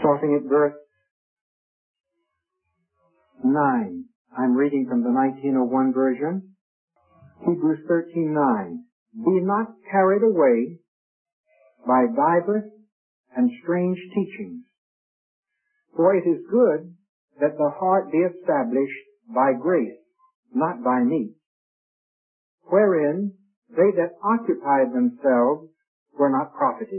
Starting at verse 9. I'm reading from the 1901 version. Hebrews 13:9. Be not carried away by divers and strange teachings, for it is good that the heart be established by grace, not by meats, wherein they that occupied themselves were not profited.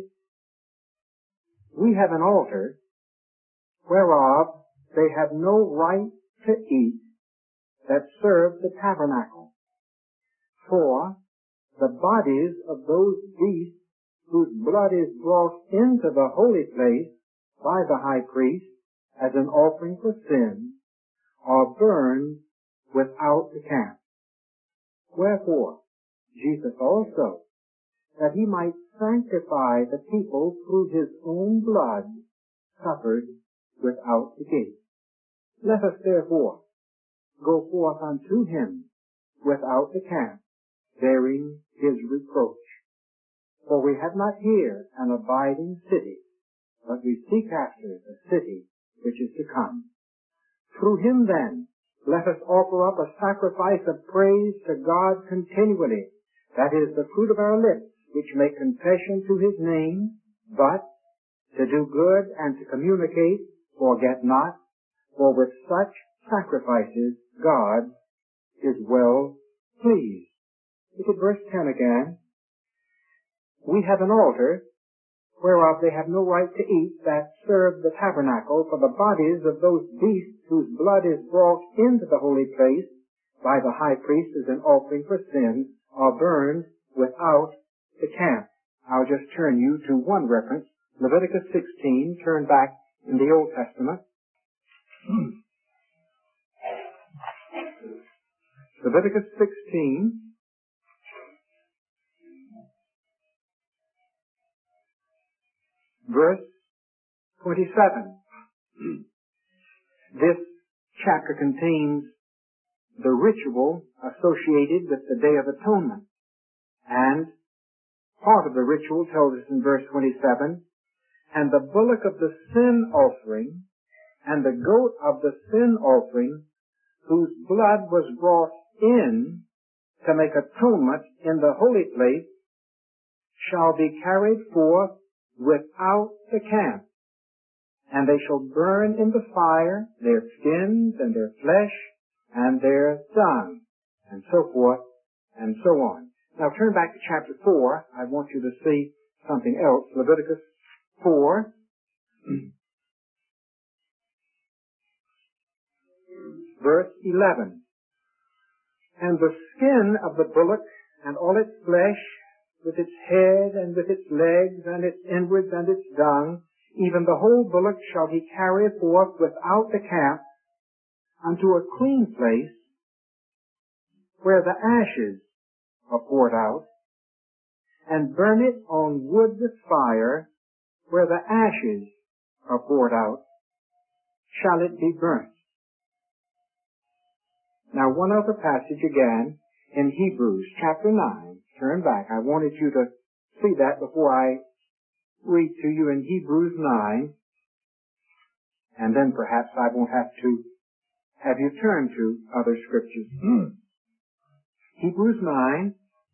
We have an altar whereof they have no right to eat that serve the tabernacle. For the bodies of those beasts whose blood is brought into the holy place by the high priest as an offering for sin are burned without the camp. Wherefore, Jesus also, that he might sanctify the people through his own blood, suffered without the gate. Let us therefore go forth unto him without the camp, bearing his reproach. For we have not here an abiding city, but we seek after the city which is to come. Through him then, let us offer up a sacrifice of praise to God continually, that is the fruit of our lips, which make confession to his name, but to do good and to communicate, forget not, for with such sacrifices God is well pleased. Look at verse 10 again. We have an altar whereof they have no right to eat that serve the tabernacle, for the bodies of those beasts whose blood is brought into the holy place by the high priest as an offering for sin are burned without the camp. I'll just turn you to one reference, Leviticus 16, turn back in the Old Testament. Leviticus 16, verse 27. This chapter contains the ritual associated with the Day of Atonement. And part of the ritual tells us in verse 27, and the bullock of the sin offering and the goat of the sin offering, whose blood was brought in to make atonement in the holy place, shall be carried forth without the camp, and they shall burn in the fire their skins and their flesh and their dung, and so forth and so on. Now turn back to chapter 4. I want you to see something else. Leviticus 4. Verse 11. And the skin of the bullock and all its flesh, with its head and with its legs and its inwards and its dung, even the whole bullock shall he carry forth without the camp unto a clean place, where the ashes are poured out, and burn it on wood with fire, where the ashes are poured out, shall it be burnt. Now one other passage again in Hebrews chapter 9. Turn back. I wanted you to see that before I read to you in Hebrews 9, and then perhaps I won't have to have you turn to other scriptures. Hebrews 9,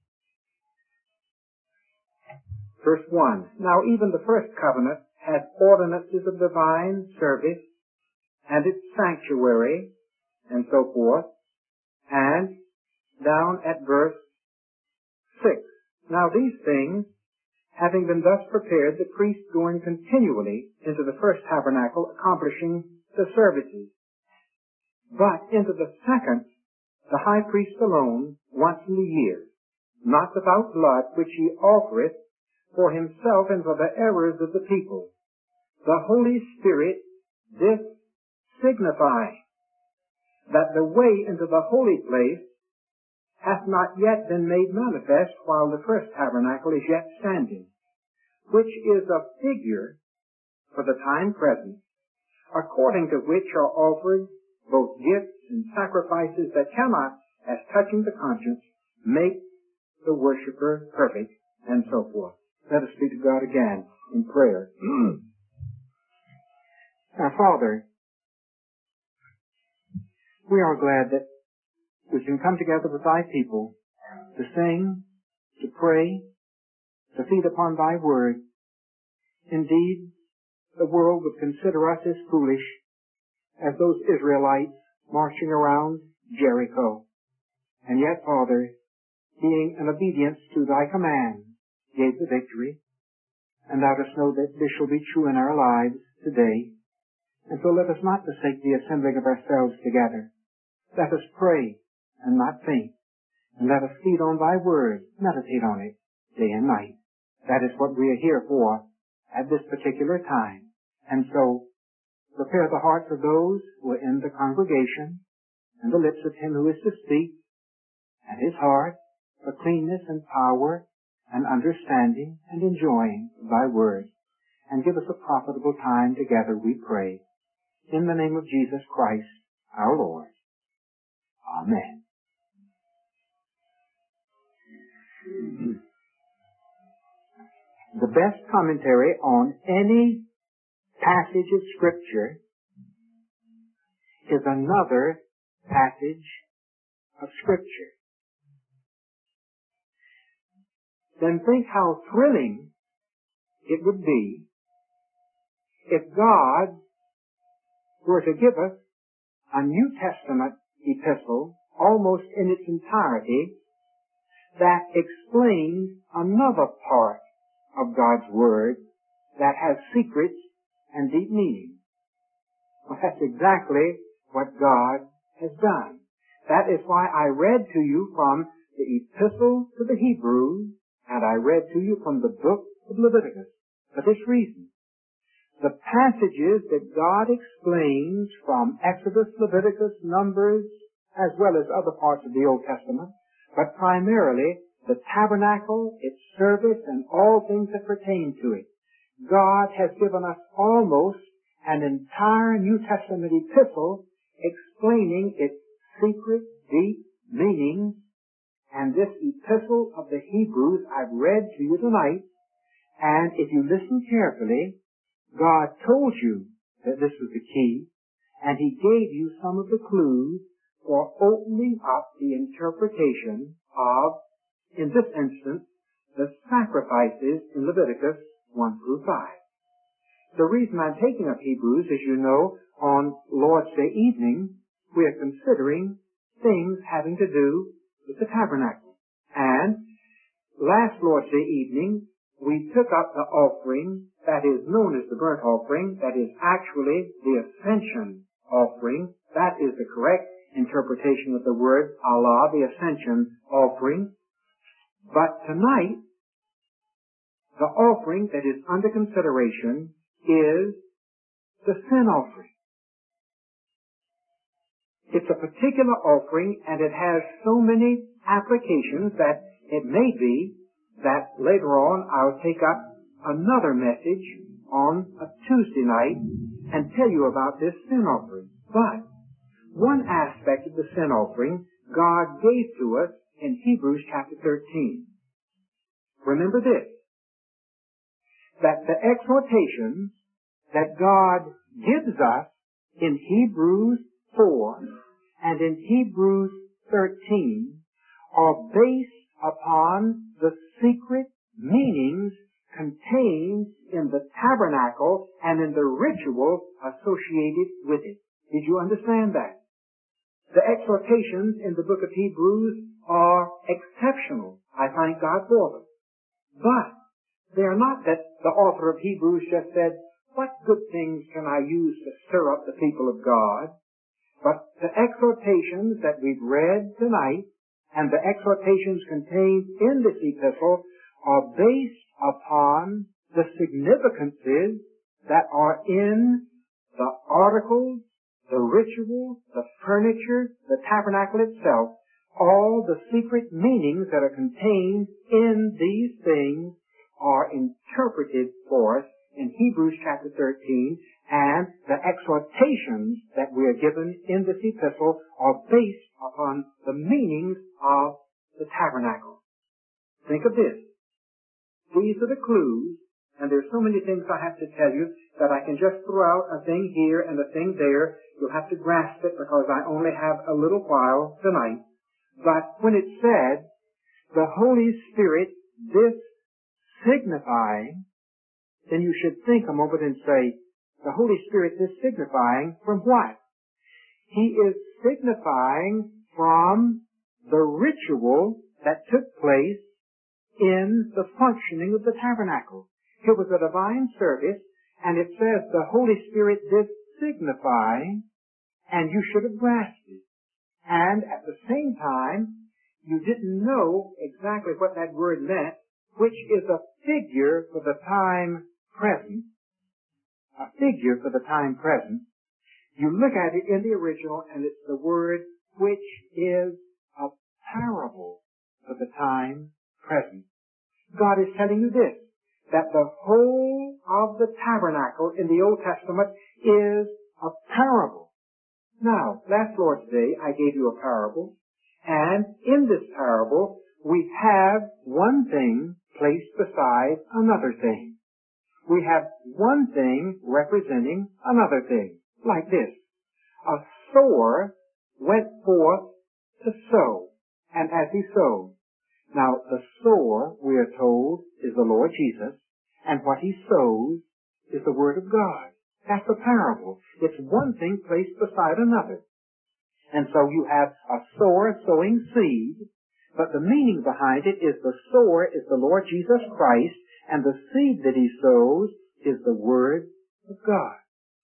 verse 1. Now even the first covenant had ordinances of divine service, and its sanctuary, and so forth, and down at verse 6. Now these things, having been thus prepared, the priest going continually into the first tabernacle, accomplishing the services. But into the second, the high priest alone, once in the year, not without blood, which he offereth for himself and for the errors of the people. The Holy Spirit, this signifying that the way into the holy place hath not yet been made manifest while the first tabernacle is yet standing, which is a figure for the time present, according to which are offered both gifts and sacrifices that cannot, as touching the conscience, make the worshipper perfect, and so forth. Let us speak to God again in prayer. Now, Father, we are glad that we can come together with thy people to sing, to pray, to feed upon thy word. Indeed, the world would consider us as foolish as those Israelites marching around Jericho. And yet, Father, being in obedience to thy command, gave the victory. And let us know that this shall be true in our lives today. And so let us not forsake the assembling of ourselves together. Let us pray and not faint. And let us feed on thy word, meditate on it day and night. That is what we are here for at this particular time. And so prepare the hearts of those who are in the congregation and the lips of him who is to speak, and his heart for cleanness and power and understanding and enjoying thy word. And give us a profitable time together, we pray. In the name of Jesus Christ, our Lord. Amen. The best commentary on any passage of Scripture is another passage of Scripture. Then think how thrilling it would be if God were to give us a New Testament epistle almost in its entirety that explains another part of God's Word that has secrets and deep meaning. Well, that's exactly what God has done. That is why I read to you from the Epistle to the Hebrews, and I read to you from the book of Leviticus, for this reason. The passages that God explains from Exodus, Leviticus, Numbers, as well as other parts of the Old Testament, but primarily the tabernacle, its service, and all things that pertain to it. God has given us almost an entire New Testament epistle explaining its secret, deep meanings. And this epistle of the Hebrews I've read to you tonight, and if you listen carefully, God told you that this was the key, and He gave you some of the clues for opening up the interpretation of, in this instance, the sacrifices in Leviticus 1 through 5. The reason I'm taking up Hebrews, as you know, on Lord's Day evening, we are considering things having to do with the tabernacle. And last Lord's Day evening, we took up the offering that is known as the burnt offering, that is actually the ascension offering. That is the correct interpretation of the word Allah, the ascension offering. But tonight, the offering that is under consideration is the sin offering. It's a particular offering, and it has so many applications that it may be that later on I'll take up another message on a Tuesday night and tell you about this sin offering. But one aspect of the sin offering God gave to us in Hebrews chapter 13. Remember this, that the exhortations that God gives us in Hebrews 4 and in Hebrews 13 are based upon the secret meanings contained in the tabernacle and in the ritual associated with it. Did you understand that? The exhortations in the book of Hebrews are exceptional. I thank God for them. But they are not that the author of Hebrews just said, what good things can I use to stir up the people of God? But the exhortations that we've read tonight and the exhortations contained in this epistle are based upon the significances that are in the articles, the ritual, the furniture, the tabernacle itself. All the secret meanings that are contained in these things are interpreted for us in Hebrews chapter 13, and the exhortations that we are given in this epistle are based upon the meanings of the tabernacle. Think of this. These are the clues And there's so many things I have to tell you that I can just throw out a thing here and a thing there. You'll have to grasp it because I only have a little while tonight. But when it said, the Holy Spirit, this signifying, then you should think a moment and say, the Holy Spirit is signifying from what? He is signifying from the ritual that took place in the functioning of the tabernacle. It was a divine service, and it says the Holy Spirit did signify, and you should have grasped it. And at the same time, you didn't know exactly what that word meant, which is a figure for the time present. A figure for the time present. You look at it in the original, and it's the word which is a parable for the time present. God is telling you this, that the whole of the tabernacle in the Old Testament is a parable. Now, last Lord's Day, I gave you a parable, and in this parable, we have one thing placed beside another thing. We have one thing representing another thing, like this. A sower went forth to sow, and as he sowed. Now, the sower, we are told, is the Lord Jesus, and what he sows is the Word of God. That's a parable. It's one thing placed beside another. And so you have a sower sowing seed, but the meaning behind it is the sower is the Lord Jesus Christ, and the seed that he sows is the Word of God.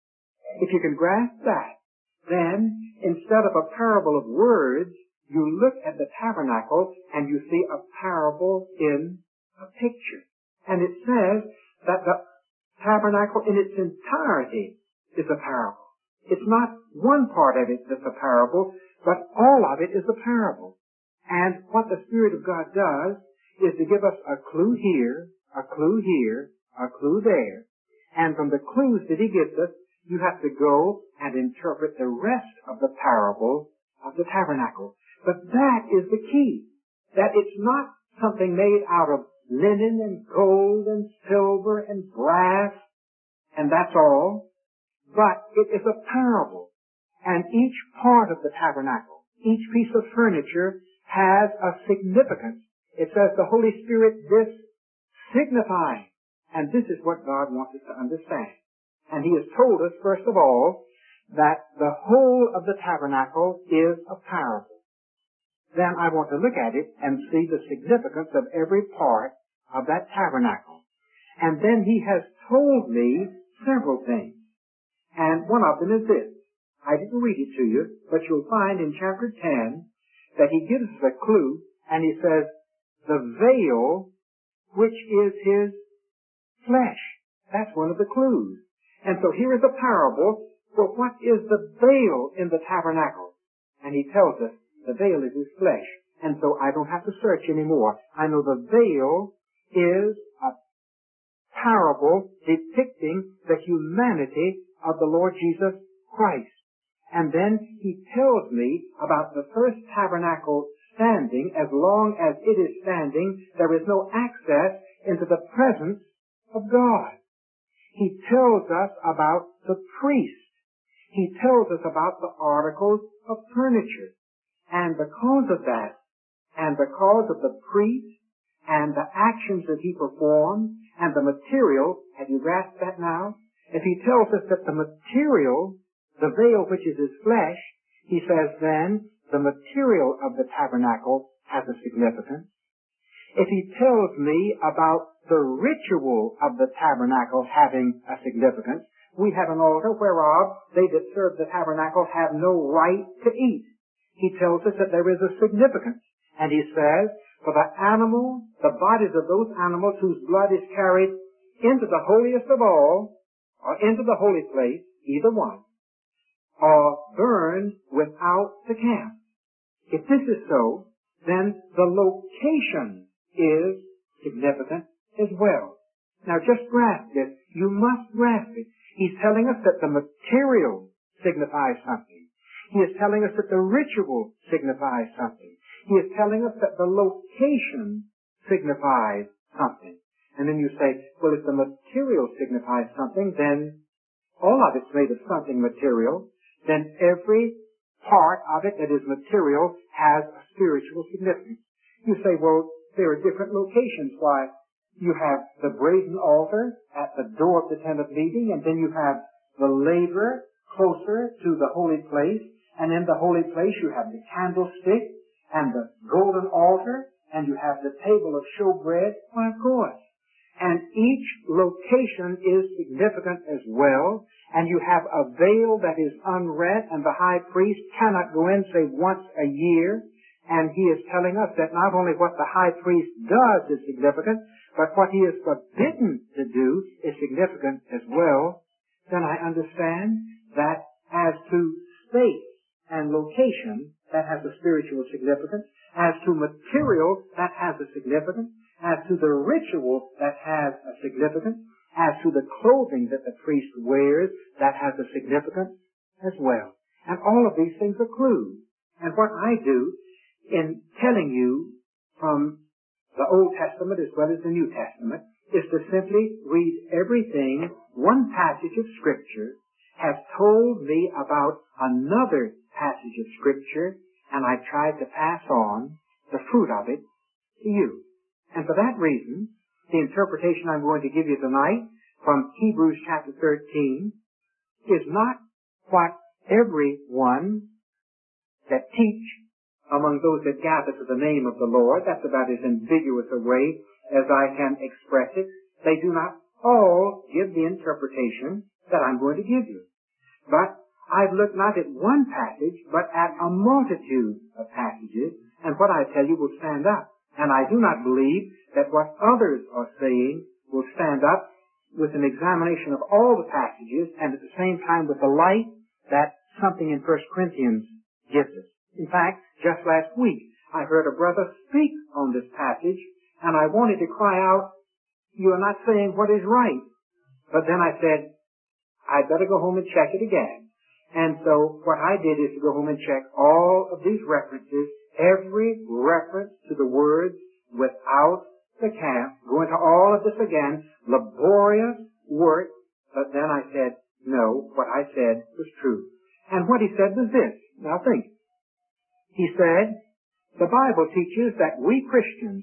If you can grasp that, then instead of a parable of words, you look at the tabernacle and you see a parable in a picture. And it says that the tabernacle in its entirety is a parable. It's not one part of it that's a parable, but all of it is a parable. And what the Spirit of God does is to give us a clue here, a clue here, a clue there. And from the clues that he gives us, you have to go and interpret the rest of the parable of the tabernacle. But that is the key. That it's not something made out of linen and gold and silver and brass, and that's all. But it is a parable. And each part of the tabernacle, each piece of furniture has a significance. It says the Holy Spirit this signifying. And this is what God wants us to understand. And he has told us, first of all, that the whole of the tabernacle is a parable. Then I want to look at it and see the significance of every part of that tabernacle. And then he has told me several things. And one of them is this. I didn't read it to you, but you'll find in chapter 10 that he gives us a clue, and he says, the veil, which is his flesh. That's one of the clues. And so here is a parable for what is the veil in the tabernacle. And he tells us the veil is his flesh. And so I don't have to search anymore. I know the veil is a parable depicting the humanity of the Lord Jesus Christ. And then he tells me about the first tabernacle standing. As long as it is standing, there is no access into the presence of God. He tells us about the priest. He tells us about the articles of furniture. And because of that, and because of the priest, and the actions that he performed, and the material, have you grasped that now? If he tells us that the material, the veil which is his flesh, he says then the material of the tabernacle has a significance. If he tells me about the ritual of the tabernacle having a significance, we have an altar whereof they that serve the tabernacle have no right to eat. He tells us that there is a significance. And he says, for the animal, the bodies of those animals whose blood is carried into the holiest of all, or into the holy place, either one, are burned without the camp. If this is so, then the location is significant as well. Now just grasp it. You must grasp it. He's telling us that the material signifies something. He is telling us that the ritual signifies something. He is telling us that the location signifies something. And then you say, well, if the signifies something, then all of it's made of something material, then every part of it that is material has a spiritual significance. You say, well, there are different locations. Why, you have the brazen altar at the door of the tent of meeting, and then you have the laver closer to the holy place, and in the holy place you have the candlestick and the golden altar, and you have the table of showbread. Why, of course. And each location is significant as well, and you have a veil that is unrent, and the high priest cannot go in, say, once a year, and he is telling us that not only what the high priest does is significant, but what he is forbidden to do is significant as well. Then I understand that as to space and location, that has a spiritual significance. As to material, that has a significance. As to the ritual, that has a significance. As to the clothing that the priest wears, that has a significance as well. And all of these things are clues. And what I do in telling you from the Old Testament as well as the New Testament is to simply read everything one passage of Scripture has told me about another passage of Scripture, and I try to pass on the fruit of it to you. And for that reason, the interpretation I'm going to give you tonight from Hebrews chapter 13 is not what everyone that teach among those that gather to the name of the Lord, that's about as ambiguous a way as I can express it. They do not all give the interpretation that I'm going to give you. But I've looked not at one passage, but at a multitude of passages, and what I tell you will stand up. And I do not believe that what others are saying will stand up with an examination of all the passages and at the same time with the light that something in 1 Corinthians gives us. In fact, just last week, I heard a brother speak on this passage, and I wanted to cry out, you are not saying what is right. But then I said, I'd better go home and check it again. And so what I did is to go home and check all of these references, every reference to the words without the camp, go into all of this again, laborious work. But then I said, no, what I said was true. And what he said was this. Now think. He said, the Bible teaches that we Christians,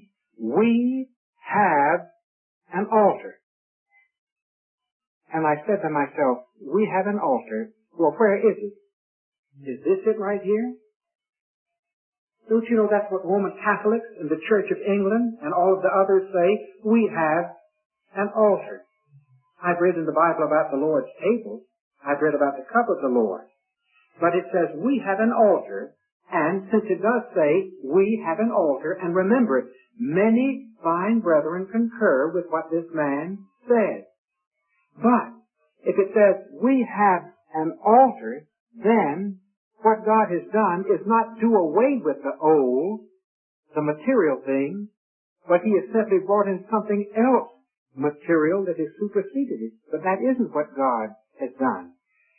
we have an altar. And I said to myself, we have an altar. Well, where is it? Is this it right here? Don't you know that's what Roman Catholics and the Church of England and all of the others say? We have an altar. I've read in the Bible about the Lord's table. I've read about the cup of the Lord. But it says we have an altar. And since it does say, we have an altar, and remember, many fine brethren concur with what this man says. But if it says, we have an altar, then what God has done is not do away with the old, the material thing, but He has simply brought in something else material that has superseded it. But that isn't what God has done.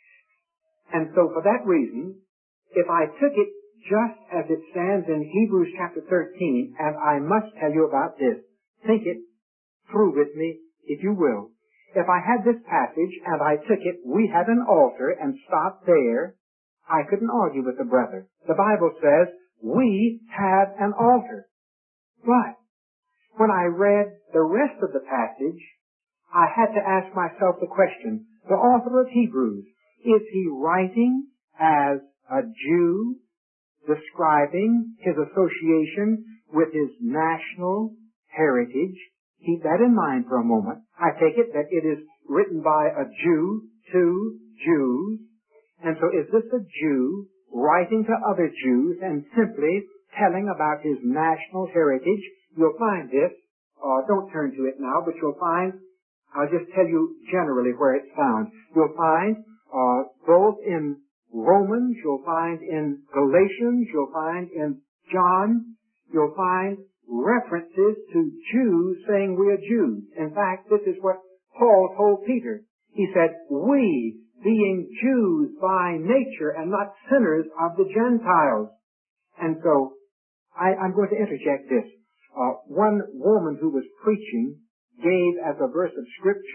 And so for that reason, if I took it just as it stands in Hebrews chapter 13, and I must tell you about this. Think it through with me, if you will. If I had this passage and I took it, we have an altar, and stopped there, I couldn't argue with the brother. The Bible says, we have an altar. But when I read the rest of the passage, I had to ask myself the question, the author of Hebrews, is he writing as a Jew, describing his association with his national heritage? Keep that in mind for a moment. I take it that it is written by a Jew to Jews. And so is this a Jew writing to other Jews and simply telling about his national heritage? You'll find this. Don't turn to it now, but you'll find, I'll just tell you generally where it's found. You'll find both in Romans, you'll find in Galatians, you'll find in John, you'll find references to Jews saying we are Jews. In fact, this is what Paul told Peter. He said, we, being Jews by nature and not sinners of the Gentiles. And so, I'm going to interject this. One woman who was preaching gave as a verse of Scripture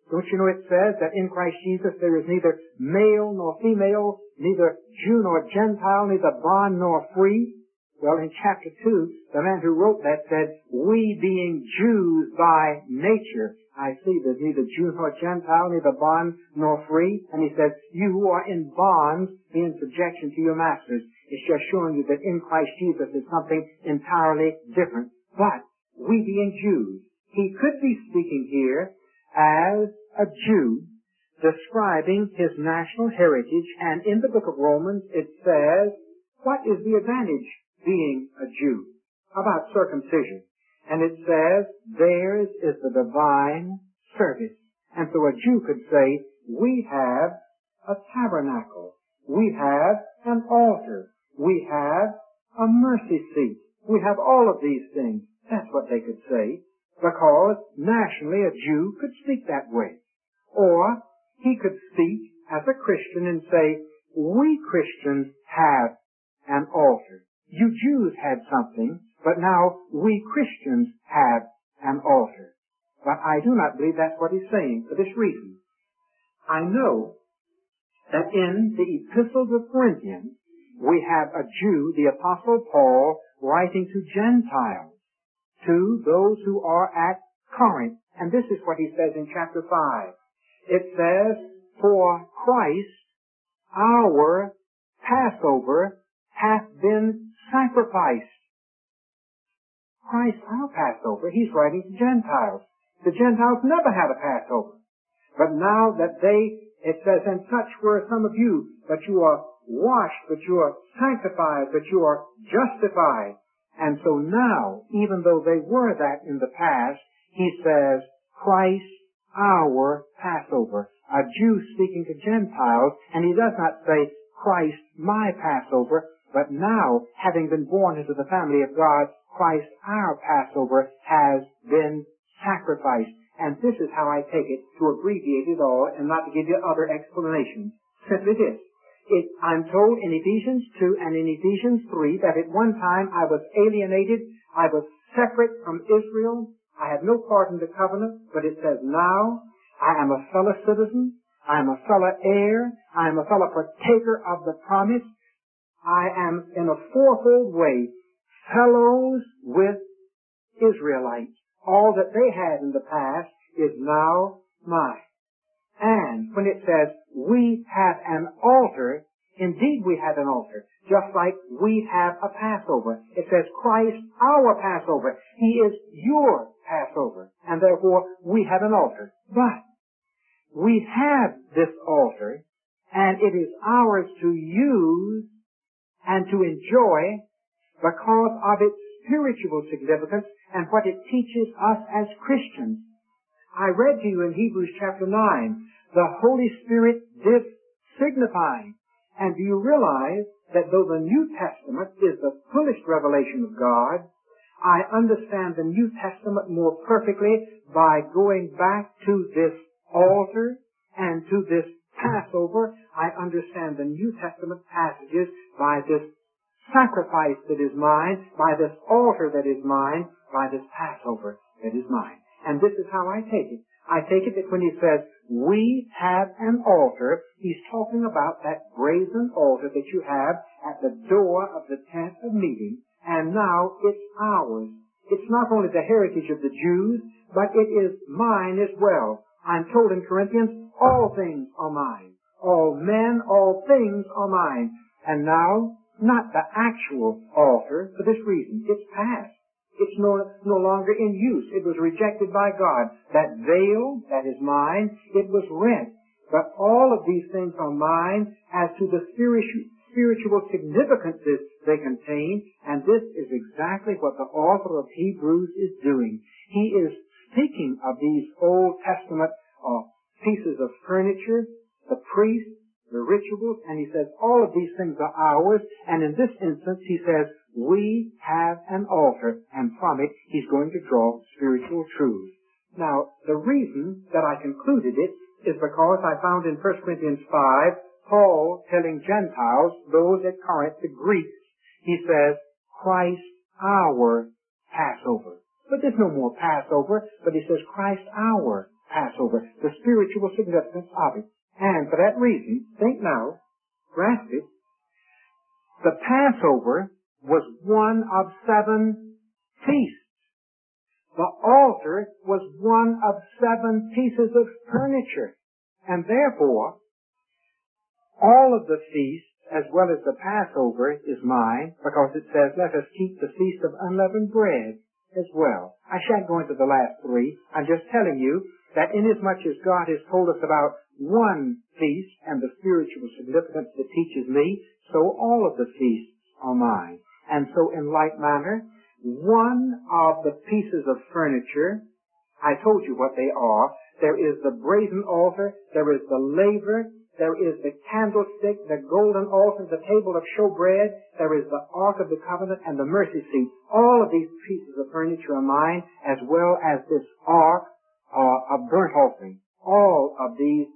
Don't you know it says that in Christ Jesus there is neither male nor female, neither Jew nor Gentile, neither bond nor free? Well, in chapter 2, the man who wrote that said, we being Jews by nature. I see there's neither Jew nor Gentile, neither bond nor free. And he says, you who are in bonds, be in subjection to your masters. It's just showing you that in Christ Jesus is something entirely different. But we being Jews, he could be speaking here as a Jew, describing his national heritage. And in the book of Romans, it says, what is the advantage being a Jew? About circumcision. And it says, theirs is the divine service. And so a Jew could say, we have a tabernacle. We have an altar. We have a mercy seat. We have all of these things. That's what they could say, because nationally a Jew could speak that way. Or he could speak as a Christian and say, we Christians have an altar. You Jews had something, but now we Christians have an altar. But I do not believe that's what he's saying for this reason. I know that in the epistles of Corinthians, we have a Jew, the Apostle Paul, writing to Gentiles, to those who are at Corinth. And this is what he says in chapter 5. It says, for Christ, our Passover, hath been sacrificed. Christ, our Passover, he's writing to Gentiles. The Gentiles never had a Passover. But now that it says, and such were some of you, but you are washed, but you are sanctified, but you are justified. And so now, even though they were that in the past, he says, Christ, our Passover. A Jew speaking to Gentiles, and he does not say, Christ, my Passover, but now, having been born into the family of God, Christ, our Passover, has been sacrificed. And this is how I take it, to abbreviate it all and not to give you other explanations. Simply this. I'm told in Ephesians 2 and in Ephesians 3 that at one time I was alienated, I was separate from Israel, I had no part in the covenant, but it says now I am a fellow citizen, I am a fellow heir, I am a fellow partaker of the promise, I am in a fourfold way fellows with Israelites. All that they had in the past is now mine. And when it says, we have an altar, indeed we have an altar, just like we have a Passover. It says, Christ, our Passover. He is your Passover. And therefore, we have an altar. But we have this altar, and it is ours to use and to enjoy because of its spiritual significance and what it teaches us as Christians. I read to you in Hebrews chapter 9, the Holy Spirit did signify. And do you realize that though the New Testament is the fullest revelation of God, I understand the New Testament more perfectly by going back to this altar and to this Passover. I understand the New Testament passages by this sacrifice that is mine, by this altar that is mine, by this Passover that is mine. And this is how I take it. I take it that when he says, we have an altar, he's talking about that brazen altar that you have at the door of the tent of meeting, and now it's ours. It's not only the heritage of the Jews, but it is mine as well. I'm told in Corinthians, all things are mine. All men, all things are mine. And now, not the actual altar for this reason. It's past. It's no longer in use. It was rejected by God. That veil, that is mine, it was rent. But all of these things are mine as to the spiritual significances they contain, and this is exactly what the author of Hebrews is doing. He is speaking of these Old Testament pieces of furniture, the priests, the rituals, and he says all of these things are ours, and in this instance he says we have an altar, and from it he's going to draw spiritual truths. Now, the reason that I concluded it is because I found in 1 Corinthians 5, Paul telling Gentiles, those at Corinth, the Greeks, he says, Christ our Passover. But there's no more Passover, but he says Christ our Passover, the spiritual significance of it. And for that reason, think now, grasp it, the Passover was one of 7 feasts. The altar was one of 7 pieces of furniture. And therefore, all of the feasts, as well as the Passover, is mine, because it says, let us keep the feast of unleavened bread as well. I shan't go into the last 3. I'm just telling you that inasmuch as God has told us about one feast and the spiritual significance that teaches me, so all of the feasts are mine. And so in like manner, one of the pieces of furniture, I told you what they are. There is the brazen altar, there is the laver, there is the candlestick, the golden altar, the table of showbread, there is the ark of the covenant, and the mercy seat. All of these pieces of furniture are mine, as well as this ark of burnt offering. All of these,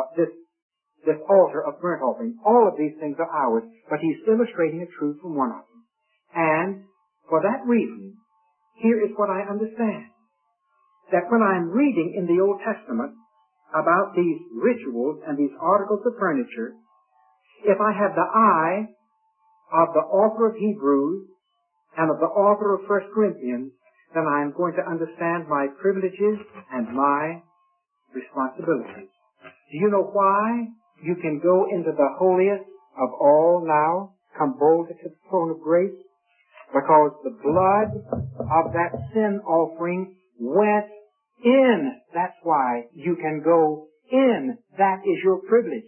this altar of burnt offering, all of these things are ours. But he's illustrating a truth from one of them. And for that reason, here is what I understand. That when I'm reading in the Old Testament about these rituals and these articles of furniture, if I have the eye of the author of Hebrews and of the author of 1 Corinthians, then I'm going to understand my privileges and my responsibilities. Do you know why you can go into the holiest of all now, come boldly to the throne of grace? Because the blood of that sin offering went in. That's why you can go in. That is your privilege.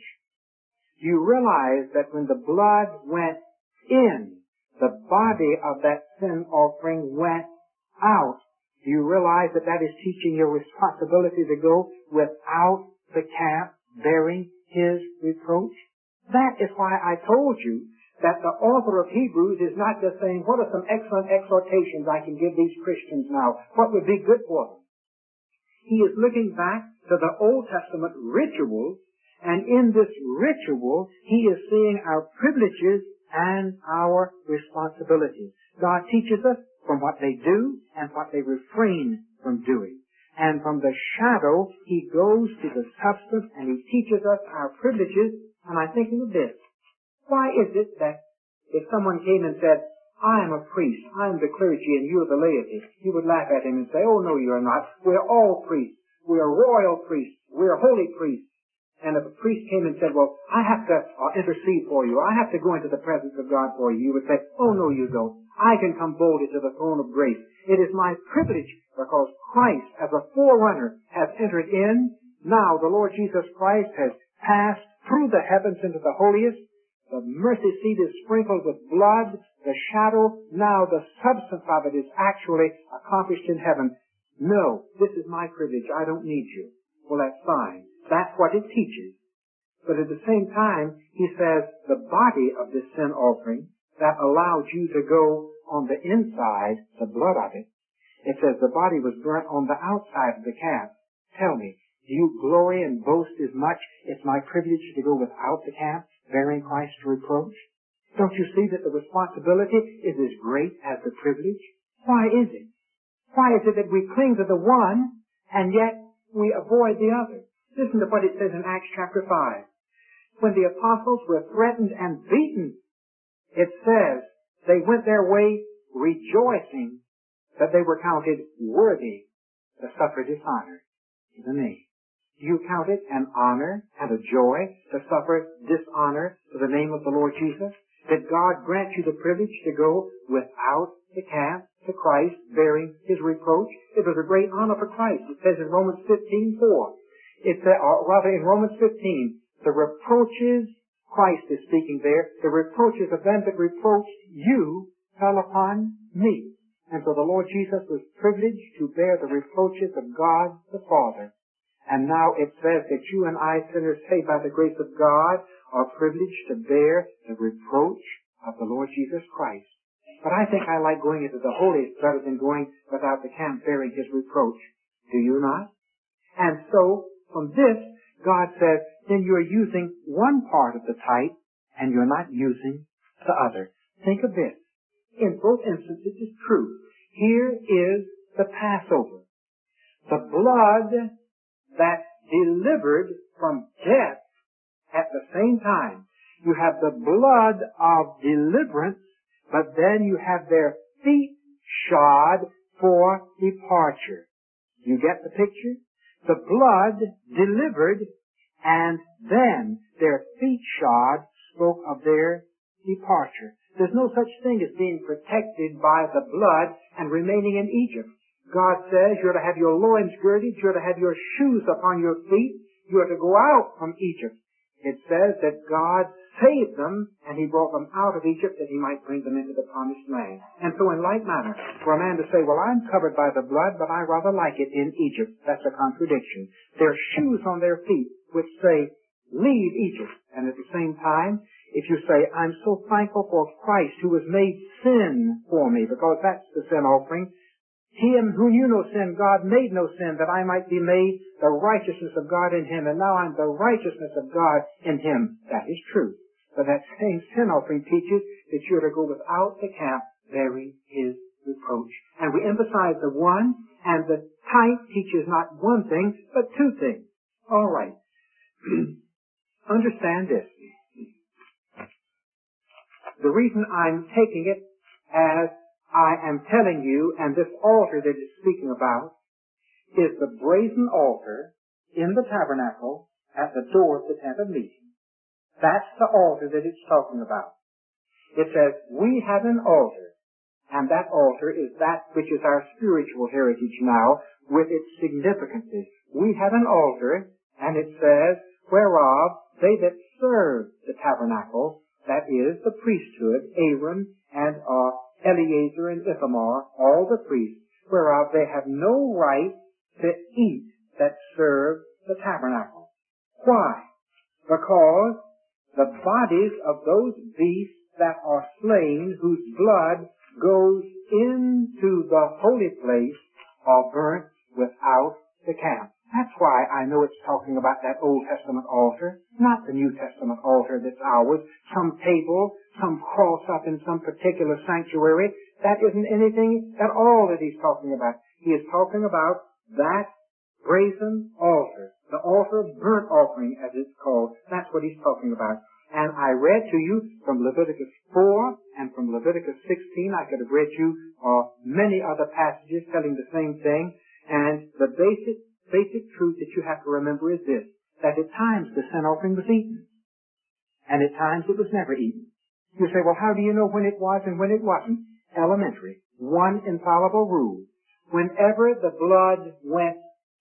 You realize that when the blood went in, the body of that sin offering went out. You realize that that is teaching your responsibility to go without the camp bearing his reproach. That is why I told you that the author of Hebrews is not just saying, what are some excellent exhortations I can give these Christians now? What would be good for them? He is looking back to the Old Testament rituals, and in this ritual, he is seeing our privileges and our responsibilities. God teaches us from what they do and what they refrain from doing. And from the shadow, he goes to the substance, and he teaches us our privileges. And I'm thinking of this. Why is it that if someone came and said, I am a priest, I am the clergy, and you are the laity, you would laugh at him and say, oh, no, you are not. We're all priests. We are royal priests. We are holy priests. And if a priest came and said, well, I have to intercede for you, I have to go into the presence of God for you, you would say, oh, no, you don't. I can come boldly to the throne of grace. It is my privilege because Christ, as a forerunner, has entered in. Now the Lord Jesus Christ has passed through the heavens into the holiest. The mercy seat is sprinkled with blood. The shadow, now the substance of it is actually accomplished in heaven. No, this is my privilege. I don't need you. Well, that's fine. That's what it teaches. But at the same time, he says the body of this sin offering that allowed you to go on the inside, the blood of it, it says the body was burnt on the outside of the calf. Tell me, do you glory and boast as much it's my privilege to go without the calf, bearing Christ's reproach? Don't you see that the responsibility is as great as the privilege? Why is it? Why is it that we cling to the one and yet we avoid the other? Listen to what it says in Acts chapter 5. When the apostles were threatened and beaten, it says they went their way rejoicing that they were counted worthy to suffer dishonor to the name. Do you count it an honor and a joy to suffer dishonor to the name of the Lord Jesus? Did God grant you the privilege to go without the calf to Christ, bearing his reproach? It was a great honor for Christ. It says in Romans 15:4. It says, or rather in Romans 15, the reproaches, Christ is speaking there, the reproaches of them that reproached you fell upon me. And so the Lord Jesus was privileged to bear the reproaches of God the Father. And now it says that you and I, sinners saved by the grace of God, are privileged to bear the reproach of the Lord Jesus Christ. But I think I like going into the holiest better than going without the camp bearing his reproach. Do you not? And so, from this, God says, then you're using one part of the type, and you're not using the other. Think of this. In both instances, it is true. Here is the Passover. The blood that's delivered from death at the same time. You have the blood of deliverance, but then you have their feet shod for departure. You get the picture? The blood delivered, and then their feet shod spoke of their departure. There's no such thing as being protected by the blood and remaining in Egypt. God says you're to have your loins girded, you're to have your shoes upon your feet, you're to go out from Egypt. It says that God saved them, and He brought them out of Egypt that He might bring them into the promised land. And so in like manner, for a man to say, well, I'm covered by the blood, but I rather like it in Egypt, that's a contradiction. There are shoes on their feet which say, leave Egypt. And at the same time, if you say, I'm so thankful for Christ who was made sin for me, because that's the sin offering, Him who knew no sin, God made no sin, that I might be made the righteousness of God in Him, and now I'm the righteousness of God in Him. That is true. But that same sin offering teaches that you're to go without the camp, bearing His reproach. And we emphasize the one, and the type teaches not one thing, but two things. All right. Understand this. The reason I'm taking it as I am telling you, and this altar that it's speaking about, is the brazen altar in the tabernacle at the door of the tent of meeting. That's the altar that it's talking about. It says, we have an altar, and that altar is that which is our spiritual heritage now, with its significances. We have an altar, and it says, whereof they that serve the tabernacle, that is, the priesthood, Aaron and Eleazar and Ithamar, all the priests, whereof they have no right to eat that serve the tabernacle. Why? Because the bodies of those beasts that are slain, whose blood goes into the holy place, are burnt without the camp. That's why I know it's talking about that Old Testament altar, not the New Testament altar that's ours, some table, some cross up in some particular sanctuary. That isn't anything at all that he's talking about. He is talking about that brazen altar, the altar of burnt offering, as it's called. That's what he's talking about. And I read to you from Leviticus 4 and from Leviticus 16. I could have read you many other passages telling the same thing. And the basic truth that you have to remember is this, that at times the sin offering was eaten, and at times it was never eaten. You say, well, how do you know when it was and when it wasn't? Elementary. One infallible rule. Whenever the blood went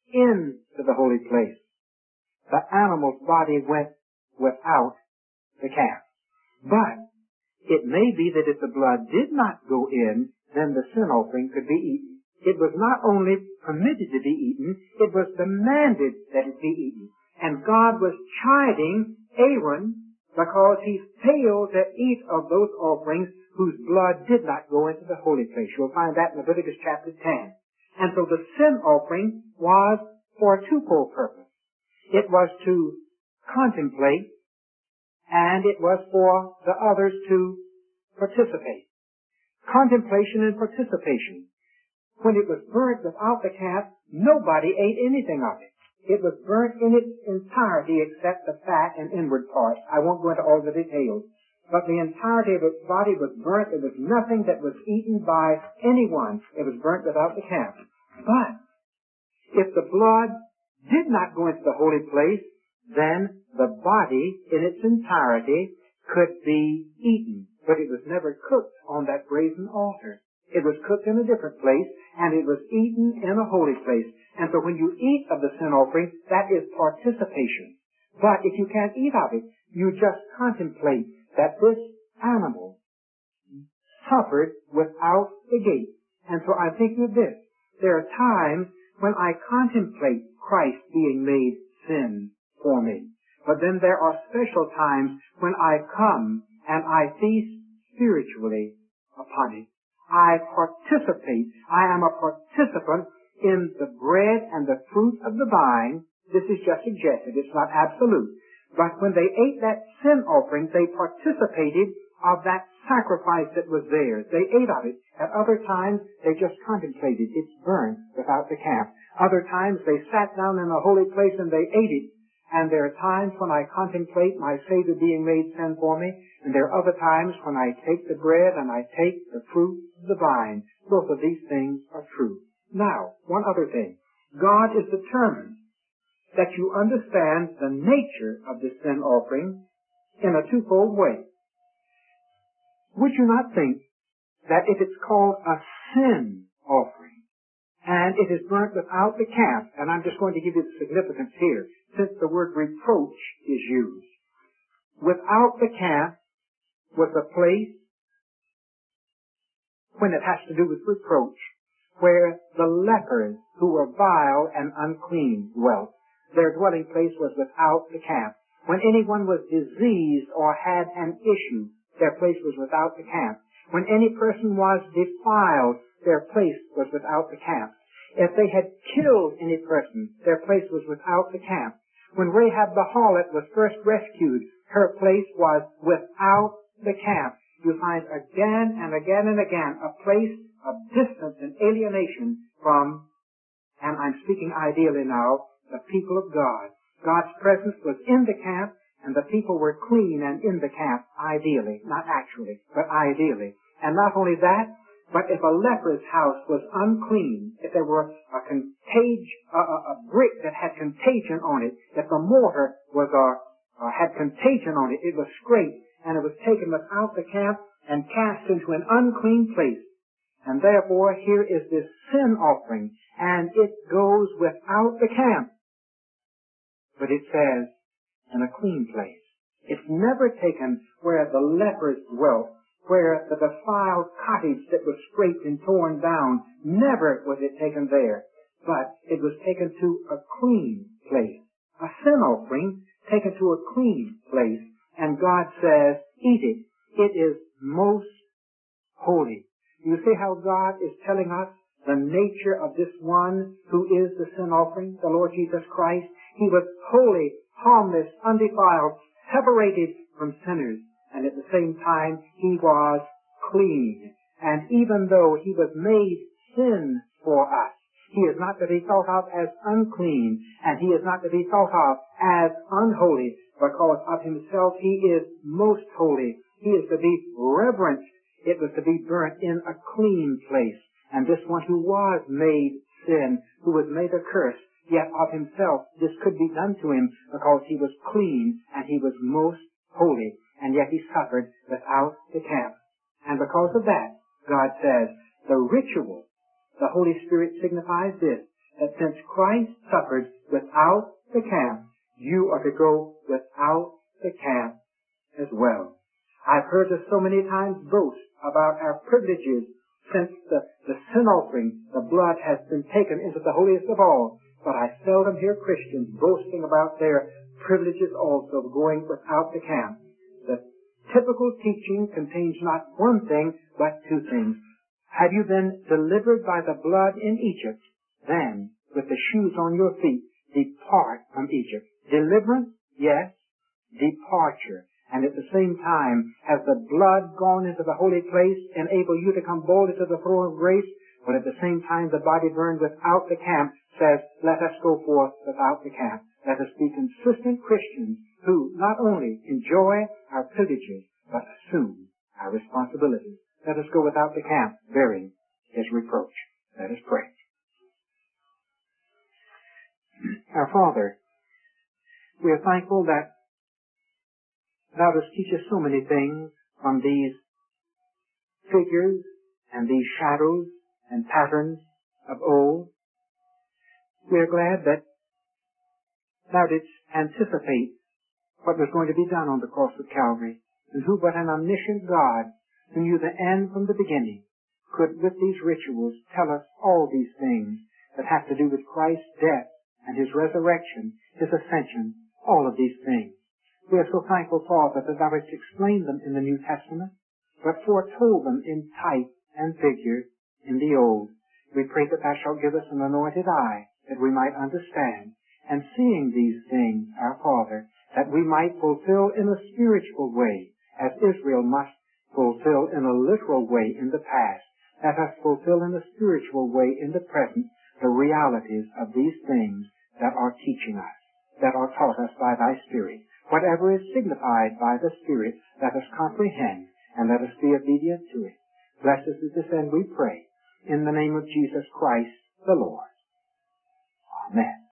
into the holy place, the animal's body went without the calf. But it may be that if the blood did not go in, then the sin offering could be eaten. It was not only permitted to be eaten, it was demanded that it be eaten. And God was chiding Aaron because he failed to eat of those offerings whose blood did not go into the holy place. You'll find that in Leviticus chapter 10. And so the sin offering was for a twofold purpose. It was to contemplate, and it was for the others to participate. Contemplation and participation. When it was burnt without the calf, nobody ate anything of it. It was burnt in its entirety except the fat and inward parts. I won't go into all the details. But the entirety of its body was burnt. There was nothing that was eaten by anyone. It was burnt without the calf. But if the blood did not go into the holy place, then the body in its entirety could be eaten. But it was never cooked on that brazen altar. It was cooked in a different place, and it was eaten in a holy place. And so when you eat of the sin offering, that is participation. But if you can't eat of it, you just contemplate that this animal suffered without the gate. And so I'm thinking of this. There are times when I contemplate Christ being made sin for me. But then there are special times when I come and I feast spiritually upon it. I participate. I am a participant in the bread and the fruit of the vine. This is just suggested. It's not absolute. But when they ate that sin offering, they participated of that sacrificed it was theirs. They ate of it. At other times, they just contemplated. It's burnt without the calf. Other times, they sat down in a holy place and they ate it. And there are times when I contemplate my Savior being made sin for me, and there are other times when I take the bread and I take the fruit of the vine. Both of these things are true. Now, one other thing. God is determined that you understand the nature of the sin offering in a twofold way. Would you not think that if it's called a sin offering, and it is burnt without the calf, and I'm just going to give you the significance here, since the word reproach is used. Without the calf was a place, when it has to do with reproach, where the lepers who were vile and unclean dwelt. Their dwelling place was without the calf. When anyone was diseased or had an issue, their place was without the calf. When any person was defiled, their place was without the calf. If they had killed any person, their place was without the calf. When Rahab the harlot was first rescued, her place was without the calf. You find again and again and again a place of distance and alienation from, and I'm speaking ideally now, the people of God. God's presence was in the camp, and the people were clean and in the camp, ideally, not actually, but ideally. And not only that, but if a leper's house was unclean, if there were a brick that had contagion on it, if the mortar was had contagion on it, it was scraped, and it was taken without the camp and cast into an unclean place. And therefore, here is this sin offering, and it goes without the camp. But it says, in a clean place. It's never taken where the lepers dwelt, where the defiled cottage that was scraped and torn down. Never was it taken there. But it was taken to a clean place. A sin offering taken to a clean place. And God says, eat it. It is most holy. You see how God is telling us the nature of this one who is the sin offering, the Lord Jesus Christ. He was holy, harmless, undefiled, separated from sinners, and at the same time he was clean. And even though he was made sin for us, he is not to be thought of as unclean, and he is not to be thought of as unholy, because of himself he is most holy. He is to be reverenced. It was to be burnt in a clean place. And this one who was made sin, who was made a curse, yet of himself this could be done to him because he was clean and he was most holy, and yet he suffered without the calf. And because of that, God says, the ritual, the Holy Spirit signifies this, that since Christ suffered without the calf, you are to go without the calf as well. I've heard us so many times boast about our privileges since the sin offering, the blood has been taken into the holiest of all. But I seldom hear Christians boasting about their privileges also of going without the camp. The typical teaching contains not one thing, but two things. Have you been delivered by the blood in Egypt? Then, with the shoes on your feet, depart from Egypt. Deliverance? Yes. Departure. And at the same time, has the blood gone into the holy place, enable you to come boldly to the throne of grace? But at the same time, the body burned without the camp says, let us go forth without the camp. Let us be consistent Christians who not only enjoy our privileges, but assume our responsibilities. Let us go without the camp, bearing his reproach. Let us pray. Our Father, we are thankful that Thou dost teach us so many things from these figures and these shadows and patterns of old. We are glad that Thou didst anticipate what was going to be done on the cross of Calvary, and who but an omniscient God, who knew the end from the beginning, could with these rituals tell us all these things that have to do with Christ's death and his resurrection, his ascension, all of these things. We are so thankful, Father, that Thou hast explained them in the New Testament, but foretold them in type and figure in the Old. We pray that Thou shalt give us an anointed eye, that we might understand, and seeing these things, our Father, that we might fulfill in a spiritual way, as Israel must fulfill in a literal way in the past. Let us fulfill in a spiritual way in the present the realities of these things that are teaching us, that are taught us by thy Spirit. Whatever is signified by the Spirit, let us comprehend and let us be obedient to it. Bless us at this end, we pray, in the name of Jesus Christ the Lord. Amen.